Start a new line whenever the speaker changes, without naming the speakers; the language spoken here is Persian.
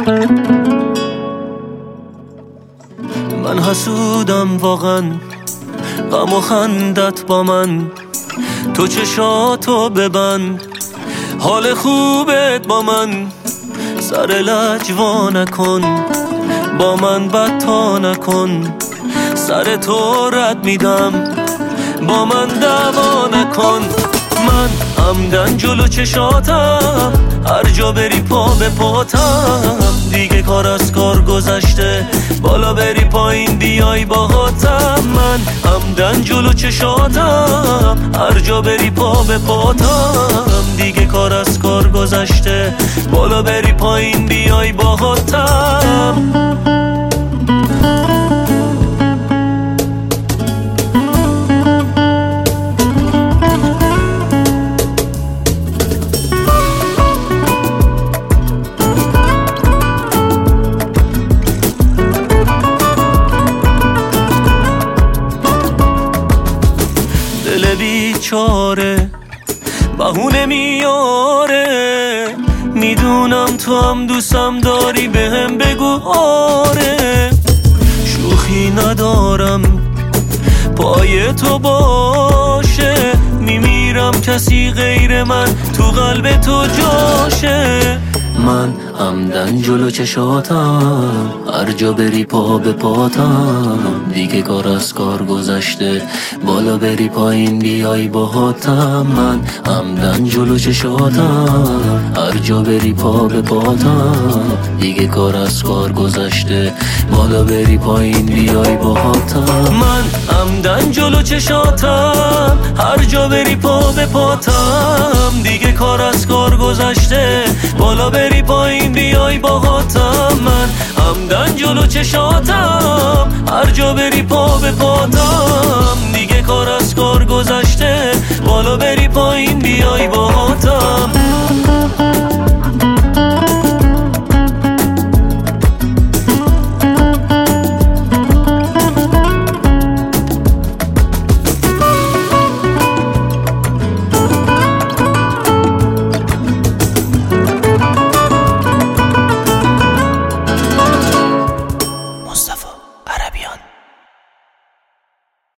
من حسودم واقعا، غم و خندت با من، تو چشاتو ببند، حال خوبت با من، سر لجوا نکن، با من بدتا نکن، سر تو رد میدم، با من دعوا نکن. من عمدن جلو چشاتم، هر جا بری پا به پاتم، دیگه کار از کار گذشته، بالا بری پایین بیای باهاتم. من عمدن جلو چشاتم، هر جا بری پا به پاتم، دیگه کار از کار گذشته، بالا بری پایین بیای باهاتم. دل بیچاره بهونه میاره، میدونم تو هم دوستم داری، بهم بگو آره. شوخی ندارم پای تو باشه، میمیرم کسی غیر من تو قلب تو جاشه. من عمدن جلو چشاتم، هر جا بری پا به پاتم، دیگه کار از کار گذشته، بالا بری پایین بیای باهاتم. من عمدن جلو چشاتم، هر جا بری پا به پاتم، دیگه کار از کار گذشته، بالا بری پایین بیای باهاتم. من عمدن جلو چشاتم، هر جا بری پا به پاتم، دیگه کار از کار گذشته، بالا بری پایین بیای باهاتم. من عمدن جلو چشاتم، هر جا بری پا به پاتم، دیگه کار از کار گذشته، بالا بری پایین بیای باهاتم.